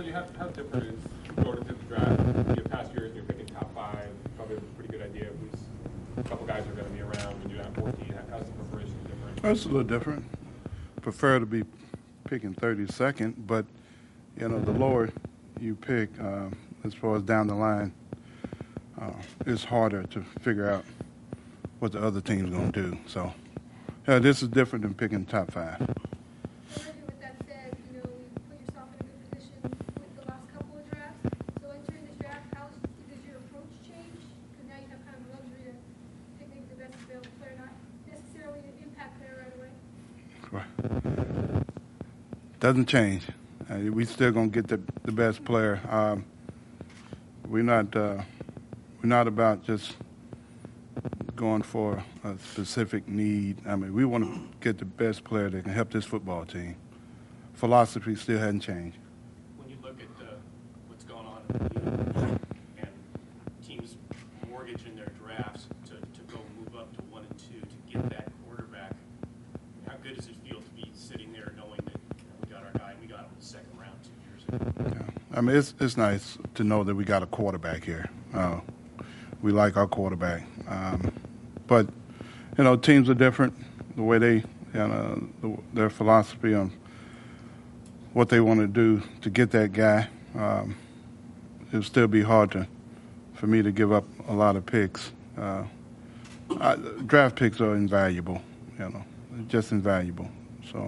Reggie, how different is going into the draft? You have past years, you're picking top 5, probably have a pretty good idea of who's a couple guys are going to be around when you have 14. How's the preparation different? It's a little different. Prefer to be picking 32nd, but the lower you pick, as far as down the line, it's harder to figure out what the other team's going to do. So, this is different than picking top 5. With that said, you put yourself in a good position with the last couple of drafts. So entering this draft, how does your approach change? Because now you have kind of the luxury to pick maybe the best available player, not necessarily an impact player right away. Doesn't change. We still gonna get the best player. We're not about just going for a specific need. I mean, we want to get the best player that can help this football team. Philosophy still hasn't changed. When you look at what's going on in the league and teams mortgaging their drafts to go move up to 1 and 2 to get that quarterback, how good does it feel to be sitting there knowing that we got our guy and we got him in the second round 2 years ago? Yeah. I mean, it's nice to know that we got a quarterback here. We like our quarterback. But, teams are different, the way they, their philosophy on what they want to do to get that guy. It'll still be hard for me to give up a lot of picks. Draft picks are invaluable, just invaluable. So.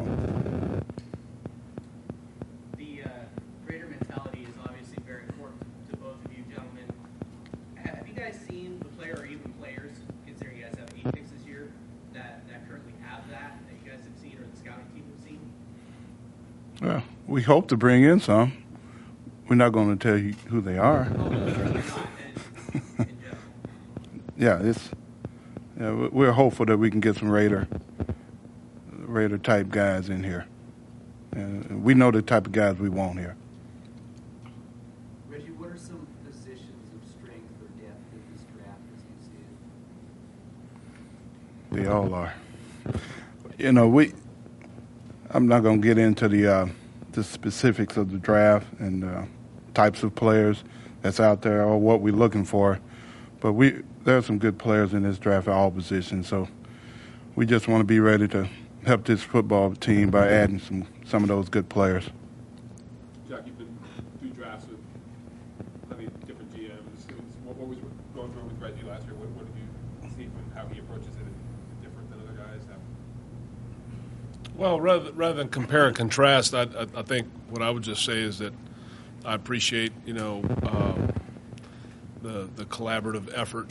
The Raider mentality is obviously very important to both of you gentlemen. Have you guys seen the player or even players, considering you guys have 8 picks this year, that currently have that you guys have seen or the scouting team have seen? Well, we hope to bring in some. We're not going to tell you who they are. Yeah, we're hopeful that we can get some Raider type guys in here. And we know the type of guys we want here. Reggie, what are some positions of strength or depth in this draft as you see it? They all are. I'm not going to get into the specifics of the draft and types of players that's out there or what we're looking for, but there are some good players in this draft at all positions. So we just want to be ready to help this football team by adding some of those good players. Jack, you've been through drafts with different GMs. What was going through with Reggie last year? What did you see from how he approaches it different than other guys? Well, rather than compare and contrast, I think what I would just say is that I appreciate, the collaborative effort.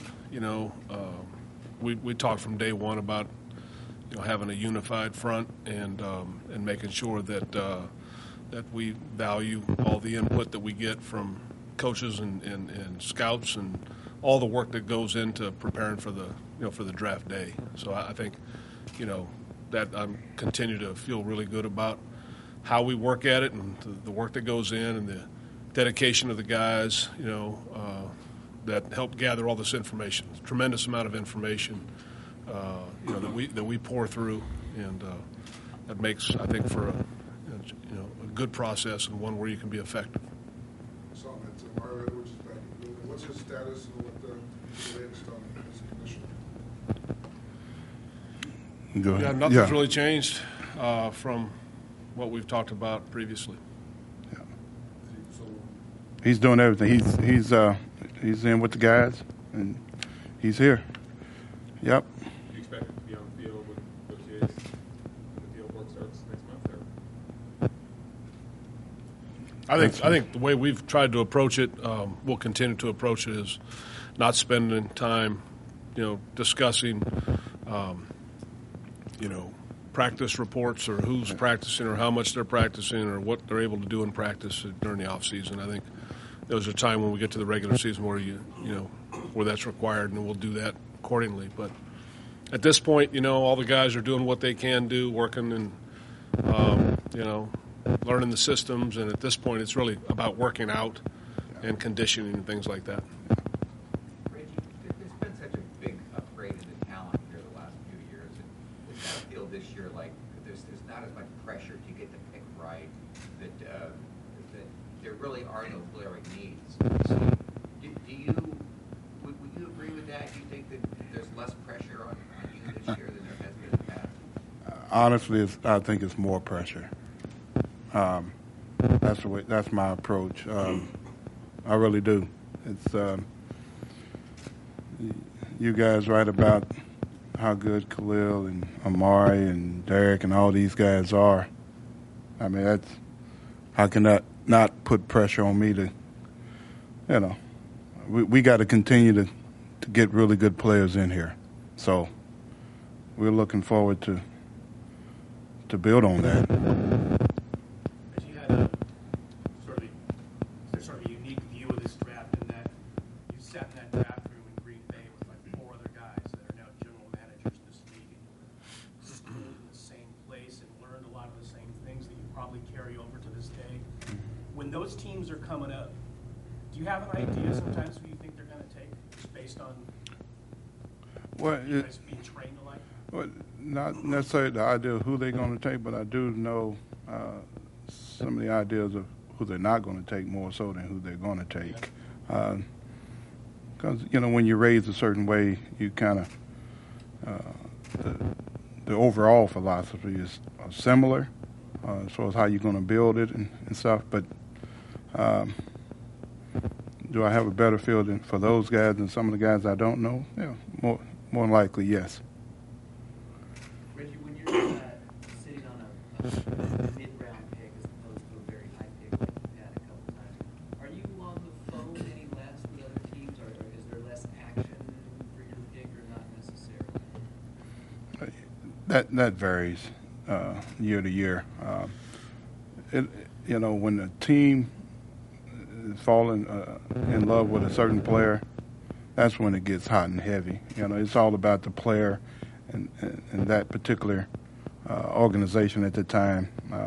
We talked from day one about, having a unified front and making sure that that we value all the input that we get from coaches and scouts and all the work that goes into preparing for the draft day. So I think, that I continue to feel really good about how we work at it and the work that goes in and the dedication of the guys, that help gather all this information. Tremendous amount of information, that we pour through, and that makes, I think, for a good process and one where you can be effective. So Mario Edwards is back in the building. What's his status and what the latest on his condition? Go ahead. Yeah, nothing's really changed from what we've talked about previously. Yeah. He's doing everything. He's in with the guys, and he's here. Yep. Do you expect him to be on the field when the field work starts next month? I think the way we've tried to approach it, we'll continue to approach it, is not spending time, discussing, practice reports or who's practicing or how much they're practicing or what they're able to do in practice during the off season. I think there's a time when we get to the regular season where where that's required, and we'll do that accordingly. But at this point, all the guys are doing what they can do, working and learning the systems. And at this point, it's really about working out and conditioning and things like that. Reggie, there's been such a big upgrade in the talent here the last few years, and does that feel this year like there's not as much pressure to get the pick right, that there really are no glaring needs. So, would you agree with that? Do you think that there's less pressure on you this year than there has been in the past? Honestly, I think it's more pressure. That's my approach. I really do. It's you guys write about how good Khalil and Amari and Derek and all these guys are. I mean, how can that not put pressure on me to, we got to continue to get really good players in here. So we're looking forward to build on that. As you had a sort of a unique view of this draft in that you sat in that draft room in Green Bay with like 4 other guys that are now general managers in this league, and you were schooled in the same place and learned a lot of the same things that you probably carry over to this day. When those teams are coming up, do you have an idea sometimes who you think they're going to take, just based on you guys being trained alike? Well, not necessarily the idea of who they're going to take, but I do know some of the ideas of who they're not going to take more so than who they're going to take. Because, when you're raised a certain way, you kind of, the overall philosophy is similar as far as how you're going to build it and stuff. But do I have a better feel for those guys than some of the guys I don't know? Yeah, more than likely, yes. Reggie, when you're sitting on a mid-round pick as opposed to a very high pick like you've had a couple times, are you on the phone any less with other teams, or is there less action for your pick, or not necessarily? That varies year to year. When the team is falling in love with a certain player, that's when it gets hot and heavy. It's all about the player and that particular organization at the time.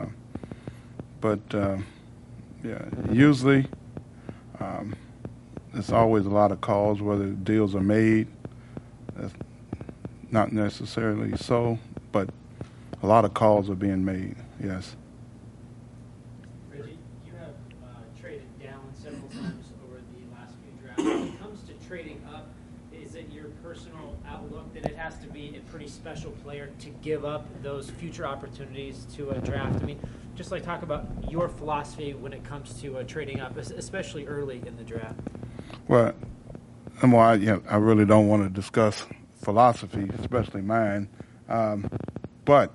Usually there's always a lot of calls whether deals are made. That's not necessarily so, but a lot of calls are being made, yes. Reggie, you have traded down several times over the last few drafts. When it comes to trading up, is it your personal outlook that it has to be a pretty special player to give up those future opportunities to a draft? I mean, just like talk about your philosophy when it comes to trading up, especially early in the draft. Well, I really don't want to discuss philosophy, especially mine, but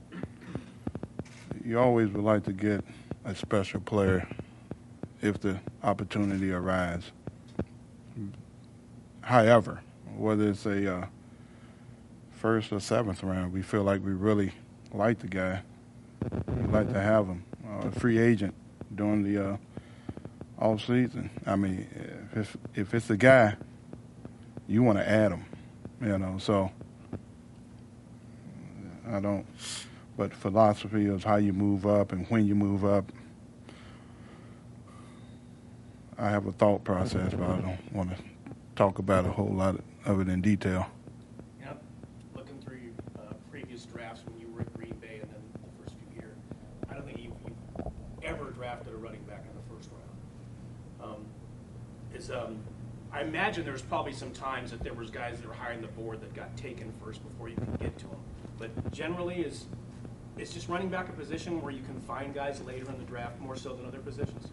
you always would like to get a special player if the opportunity arises. However, whether it's a first or seventh round, we feel like we really like the guy. We'd like to have him. A free agent during the off season. I mean, if it's a guy, you want to add him, so I don't. But philosophy is how you move up and when you move up. I have a thought process, but I don't want to talk about a whole lot of it in detail. Yep. Looking through your previous drafts when you were at Green Bay and then the first few years, I don't think you've ever drafted a running back in the first round. I imagine there's probably some times that there was guys that were higher on the board that got taken first before you could get to them. But generally, it's just running back a position where you can find guys later in the draft more so than other positions?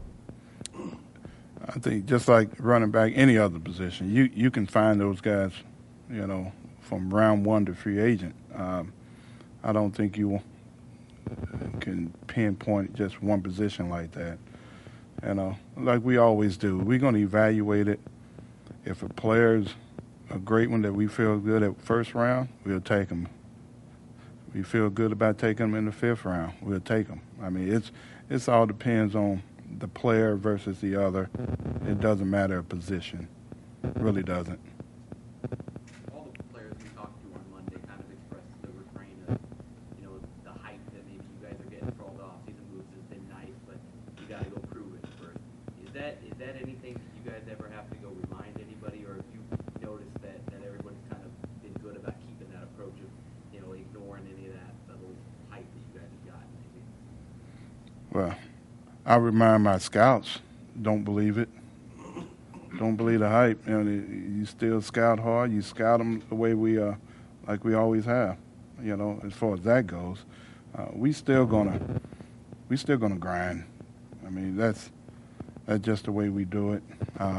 I think just like running back, any other position, you can find those guys, from round one to free agent. I don't think you can pinpoint just one position like that. Like we always do. We're going to evaluate it. If a player's a great one that we feel good at first round, we'll take him. We feel good about taking them in the fifth round, we'll take them. I mean, it's all depends on the player versus the other. It doesn't matter a position. It really doesn't. All the players we talked to on Monday kind of expressed the refrain of, the hype that maybe you guys are getting for all the offseason moves has been nice, but you got to go prove it first. Is that anything that you guys ever have to go remind anybody, or have you noticed that everybody's kind of been good about keeping that approach of, ignoring any of that little hype that you guys have gotten maybe? Well, I remind my scouts, don't believe it. Don't believe the hype. You know, you still scout hard. You scout them the way we like we always have. You know, as far as that goes, we still gonna grind. I mean, that's just the way we do it.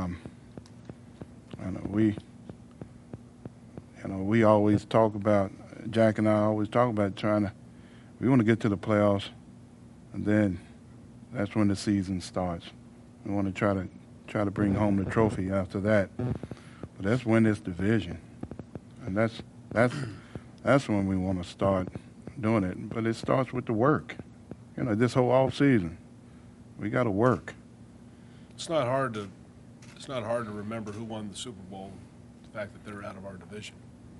We always talk about, Jack and I always talk about we want to get to the playoffs, and then that's when the season starts. We want to try to bring home the trophy after that. But that's win this division, and that's when we want to start doing it. But it starts with the work. You know, this whole off season, we got to work. It's not hard to remember who won the Super Bowl. The fact that they're out of our division.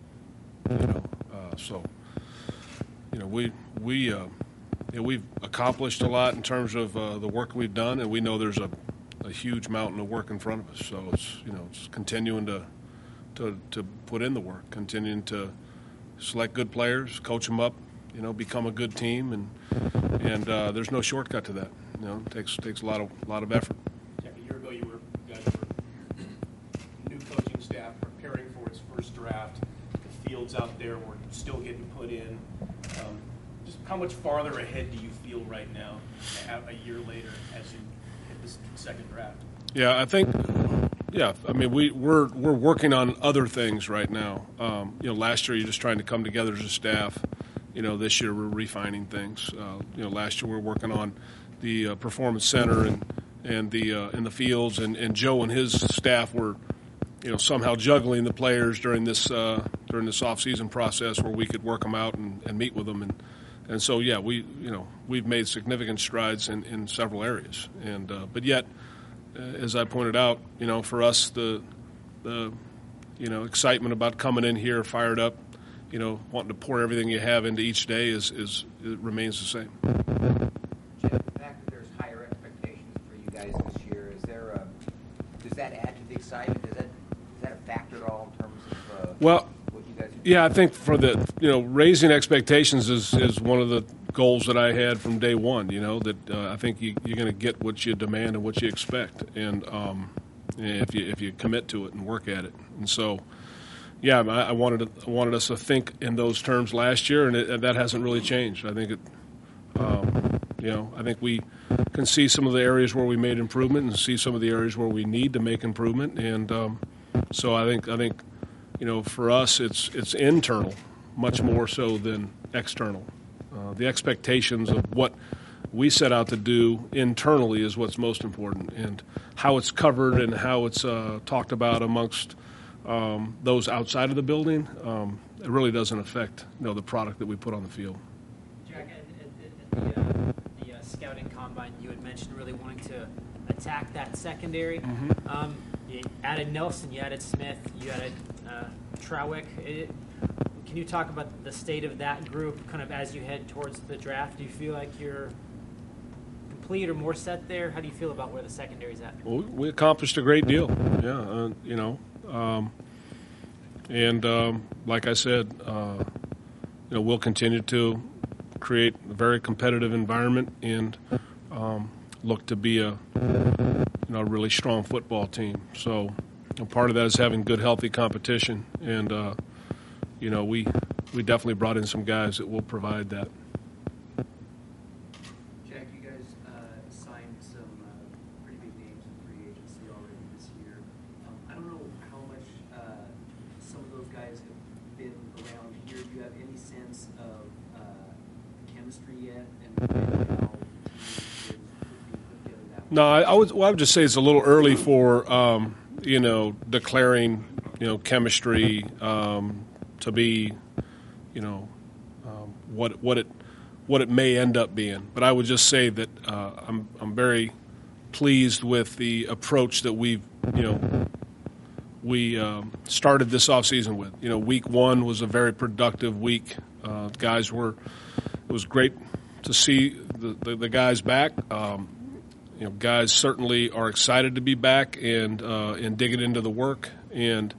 We've accomplished a lot in terms of the work we've done, and we know there's a huge mountain of work in front of us. So it's continuing to put in the work, continuing to select good players, coach them up, become a good team, and there's no shortcut to that. It takes a lot of effort. Jack, a year ago you guys were new coaching staff preparing for its first draft. The fields out there were still getting put in. Just how much farther ahead do you feel right now, a year later, as you hit this second draft? Yeah, I think. Yeah, I mean we're working on other things right now. Last year you're just trying to come together as a staff. This year we're refining things. Last year we were working on the performance center and the in the fields, and Joe and his staff were somehow juggling the players during this off-season process where we could work them out and meet with them, and so yeah, we've made significant strides in several areas, and but yet, as I pointed out, for us the excitement about coming in here fired up, wanting to pour everything you have into each day it remains the same. Jeff, the fact that there's higher expectations for you guys this year, does that add to the excitement? Is that a factor at all in terms of what you guys are doing? Yeah, I think for raising expectations is one of the goals that I had from day one. That I think you're going to get what you demand and what you expect, and if you commit to it and work at it. And so, yeah, I wanted us to think in those terms last year, and that hasn't really changed. I think I think we can see some of the areas where we made improvement and see some of the areas where we need to make improvement, and so I think for us it's internal much more so than external. The expectations of what we set out to do internally is what's most important, and how it's covered and how it's talked about amongst those outside of the building, it really doesn't affect the product that we put on the field. Jack, at the scouting combine, you had mentioned really wanting to attack that secondary. Mm-hmm. You added Nelson, you added Smith, you added Trawick. Can you talk about the state of that group kind of as you head towards the draft? Do you feel like you're complete or more set there? How do you feel about where the secondary's at? Well, we accomplished a great deal, and like I said, we'll continue to create a very competitive environment and look to be a really strong football team. So part of that is having good, healthy competition, and we definitely brought in some guys that will provide that. Jack, you guys signed some pretty big names in free agency already this year. I don't know how much some of those guys have been around here. Do you have any sense of chemistry yet, and how the team is being put together that way? No, I would just say it's a little early for declaring chemistry to be what it may end up being. But I would just say that I'm very pleased with the approach that we started this offseason with. Week one was a very productive week. It was great to see the guys back. Guys certainly are excited to be back and digging into the work, and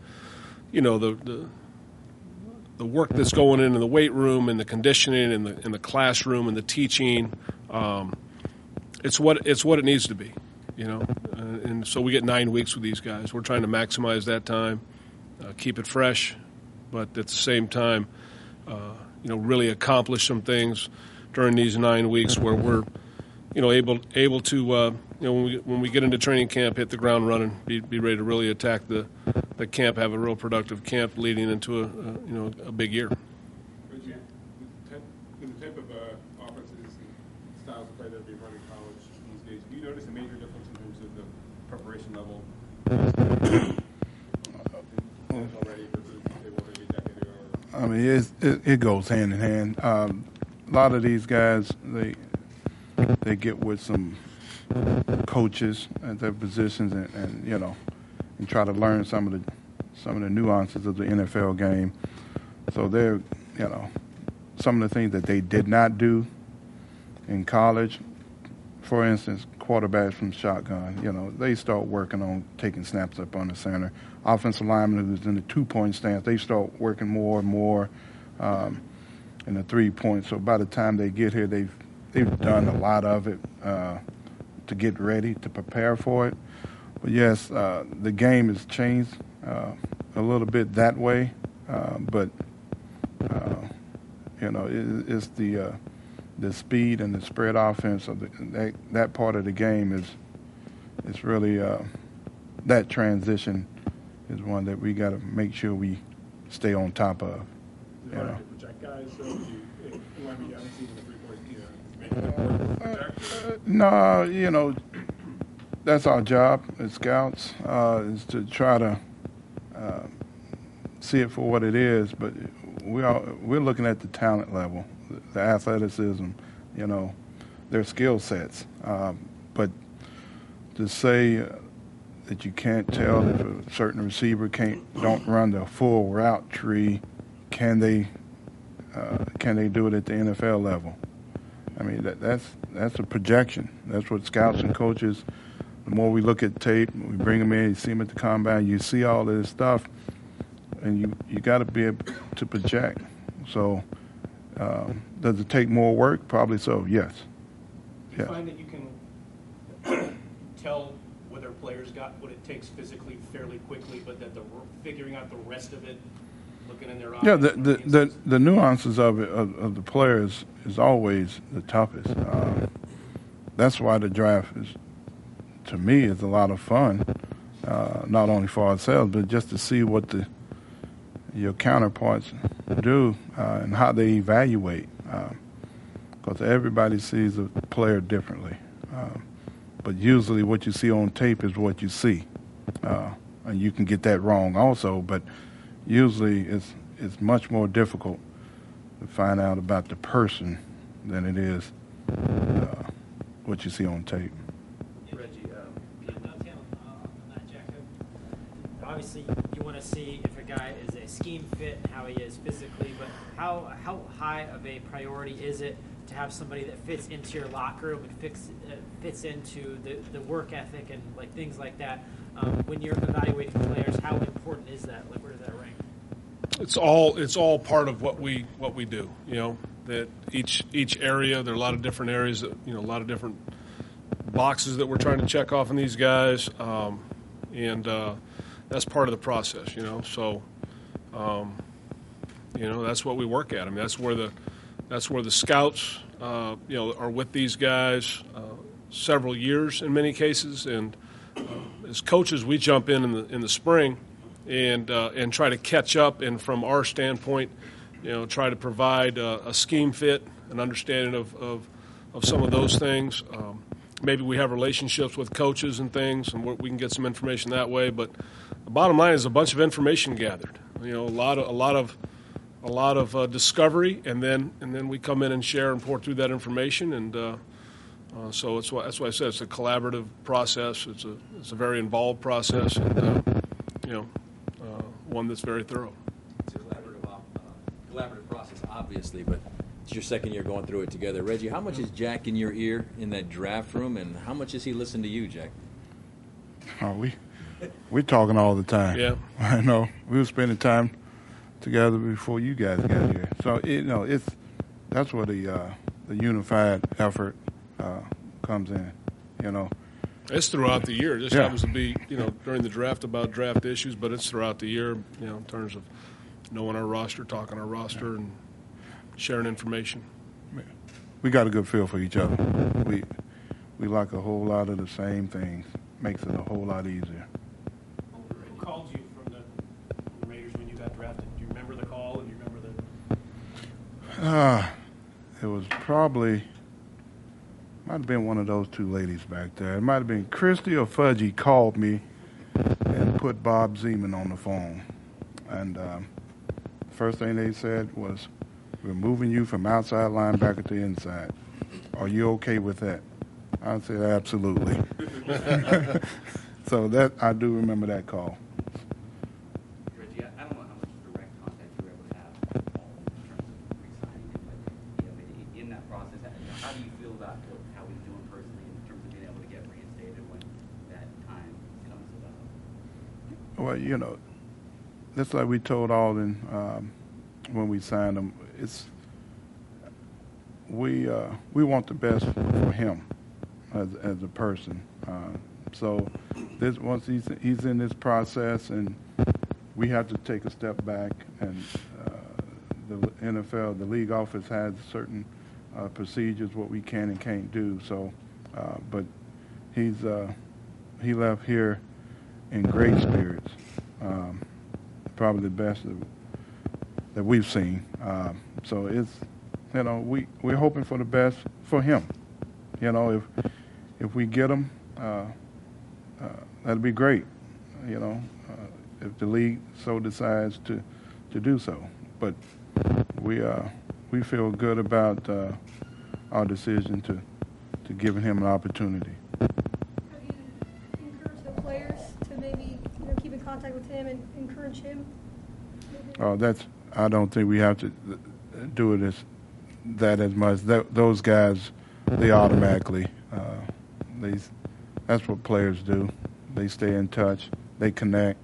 the work that's going in the weight room and the conditioning and the classroom and the teaching. it's what it needs to be, you know. And so we get 9 weeks with these guys. We're trying to maximize that time, keep it fresh, but at the same time, you know, really accomplish some things during these 9 weeks where we're, you know, able to, you know, when we get into training camp, hit the ground running, be ready to really attack the camp, have a real productive camp leading into a big year. Reggie, the type of offenses and styles of play that we run in college these days, do you notice a major difference in terms of the preparation level already versus they were maybe a decade ago? I mean, it goes hand in hand. A lot of these guys, they get with some coaches at their positions, and you know, and try to learn some of the nuances of the NFL game. So they're, you know, some of the things that they did not do in college. For instance, quarterbacks from shotgun, you know, they start working on taking snaps up on the center. Offensive linemen who's in the 2-point stance, they start working more and more in the 3-point. So by the time they get here, they've done a lot of it to get ready, to prepare for it. But yes, the game has changed a little bit that way, but you know, it's the speed and the spread offense of that part of the game is really that transition is one that we got to make sure we stay on top of. You know, to protect guys, so you haven't seen the 3-point, protect. No, you know, that's our job as scouts is to try to see it for what it is. But we're looking at the talent level, the athleticism, you know, their skill sets. But to say that you can't tell if a certain receiver don't run the full route tree, can they do it at the NFL level? I mean, that's a projection. That's what scouts and coaches. The more we look at tape, we bring them in, you see them at the combine, you see all of this stuff, and you got to be able to project. So, does it take more work? Probably so. Yes. Do you find that you can tell whether players got what it takes physically fairly quickly, but that figuring out the rest of it, looking in their eyes? Yeah, the nuances of it of the players is always the toughest. That's why the draft is, to me, is a lot of fun. Not only for ourselves, but just to see what your counterparts do and how they evaluate. Because everybody sees a player differently. But usually what you see on tape is what you see. And you can get that wrong also, but usually it's much more difficult to find out about the person than it is what you see on tape. Reggie, dovetail on that, Jacob. Obviously, you want to see if a guy is a scheme fit and how he is physically, but how high of a priority is it to have somebody that fits into your locker room and fits into the work ethic and like things like that? When you're evaluating players, how important is that? Like, where does that rank? It's all part of what we do. You know, that each area, there are a lot of different areas that, you know, a lot of different boxes that we're trying to check off in these guys, and that's part of the process. You know, so you know, that's what we work at. I mean, that's where the scouts you know, are with these guys several years in many cases, and as coaches we jump in the spring and try to catch up, and from our standpoint, you know, try to provide a scheme fit, an understanding of some of those things. Maybe we have relationships with coaches and things, and we can get some information that way. But the bottom line is a bunch of information gathered. You know, a lot of discovery, and then we come in and share and pour through that information, and so that's why I said it's a collaborative process. It's a very involved process, and you know, one that's very thorough. It's a collaborative process, obviously, but it's your second year going through it together. Reggie, how much is Jack in your ear in that draft room, and how much does he listen to you, Jack? Oh, we're talking all the time. Yeah, I know. We were spending time together before you guys got here. So you know, that's where the unified effort comes in, you know. It's throughout the year. It just Yeah. happens to be, during the draft about draft issues, but it's throughout the year, in terms of knowing our roster, talking our roster, and sharing information. We got a good feel for each other. We like a whole lot of the same things. Makes it a whole lot easier. Who called you from the Raiders when you got drafted? Do you remember the call, and do you remember the? It was probably, might have been one of those two ladies back there. It might have been Christy or Fudgy called me and put Bob Zeman on the phone. And first thing they said was, we're moving you from outside linebacker to inside. Are you okay with that? I said, absolutely. So that I do remember that call. Reggie, I don't know how much direct contact you were able to have with Paul in terms of re-signing him, but in that process, how do you feel about how he's doing personally in terms of being able to get reinstated when that time comes about? Well, that's like we told Alden when we signed him. We want the best for him as a person. So once he's in this process, and we have to take a step back, and the NFL, the league office has certain procedures what we can and can't do. So, but he left here in great spirits, probably the best that we've seen. So it's we're hoping for the best for him. If we get him, that'd be great. If the league so decides to do so. But we feel good about our decision to giving him an opportunity. Have you encouraged the players to maybe keep in contact with him and encourage him? I don't think we have to do it as much. Those guys, they automatically, that's what players do. They stay in touch. They connect.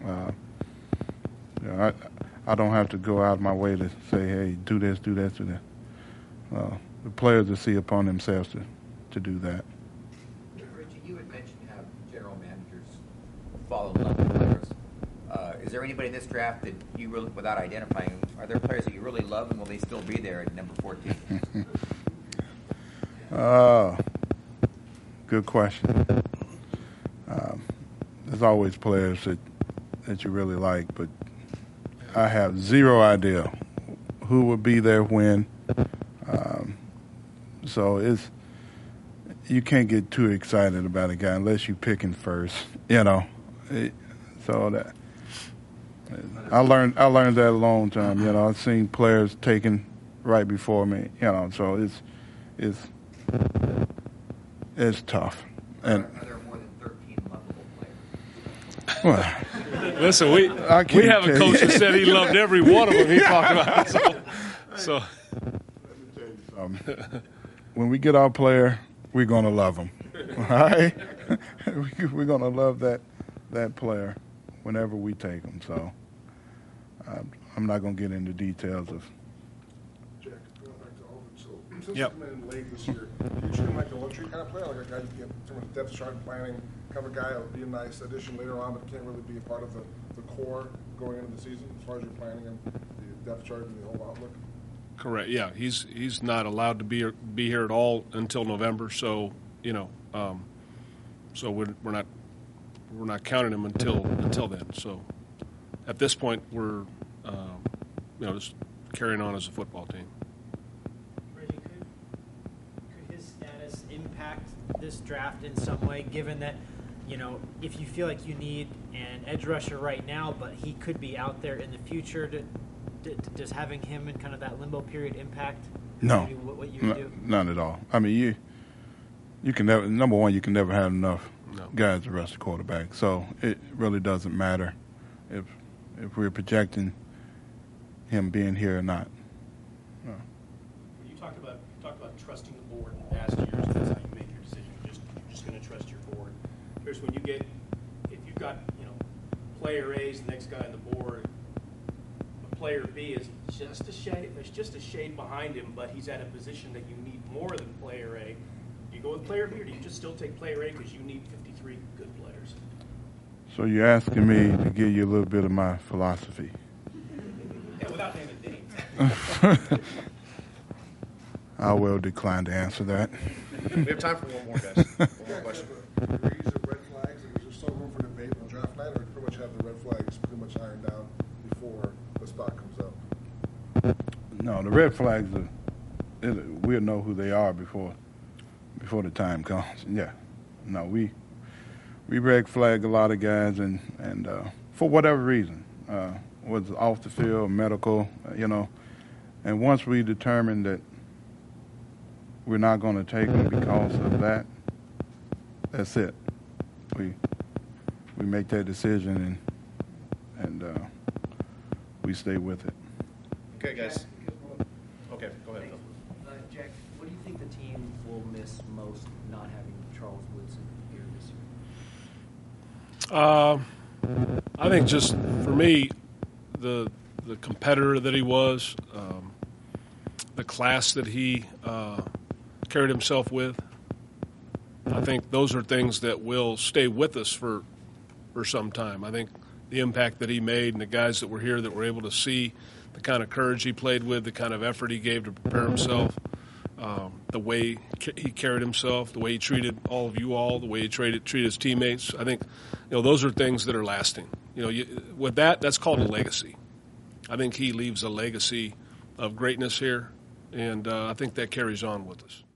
I don't have to go out of my way to say, hey, do this, do that, do that. The players will see upon themselves to do that. Richie, you had mentioned how general managers fall in love with players. Is there anybody in this draft that you really, without identifying, are there players that you really love, and will they still be there at number 14? Good question. There's always players that you really like, but I have zero idea who will be there when. So you can't get too excited about a guy unless you pick him first. So that I learned that a long time. I've seen players taken right before me. So it's tough. And Are there more than 13 lovable players? well, Listen, we have a coach that said he loved every one of them he talked about. So. Let me tell you something. When we get our player, we're going to love him. All right? We're going to love that player whenever we take him. So I'm not going to get into details of. Jack, going back to Alvin, so since Yep. you come in late this year, do you treat him like a luxury kind of player, like a guy you get in terms of depth chart planning, have a guy that would be a nice addition later on, but can't really be a part of the core going into the season as far as your planning and the depth chart and the whole outlook? Correct. Yeah, he's not allowed to be here at all until November. So so we're not counting him until then. So at this point, we're just carrying on as a football team. Reggie, could his status impact this draft in some way, given that, if you feel like you need an edge rusher right now, but he could be out there in the future, does having him in kind of that limbo period impact No, what you do? None at all. I mean, you can never, number one, you can never have enough guys to rush the quarterback. So it really doesn't matter if we're projecting him being here or not. You talked about trusting the board in past years. That's how you make your decision. You're just going to trust your board. Here's when if you've got player A is the next guy on the board. Player B is just a shade. There's just a shade behind him, but he's at a position that you need more than player A. You you go with player B, or do you just still take player A because you need 53 good players? So you're asking me to give you a little bit of my philosophy. Yeah, without naming names. I will decline to answer that. We have time for one more, guys. One more question. Are you using red flags? Is there still room for debate on draft night, or do you pretty much have the red flags pretty much ironed out before the spot comes up? No, the red flags we'll know who they are before the time comes. Yeah, no, we red flag a lot of guys, and for whatever reason, was off the field, medical, and once we determine that we're not going to take them because of that, that's it. We make that decision and we stay with it. Okay, guys. Okay, go ahead, Phil. Jack, what do you think the team will miss most not having Charles Woodson here this year? I think just for me, the competitor that he was, the class that he carried himself with, I think those are things that will stay with us for some time. I think the impact that he made and the guys that were here that were able to see the kind of courage he played with, the kind of effort he gave to prepare himself, the way he carried himself, the way he treated all of you all, the way he treated his teammates. I think, those are things that are lasting. With that's called a legacy. I think he leaves a legacy of greatness here, and I think that carries on with us.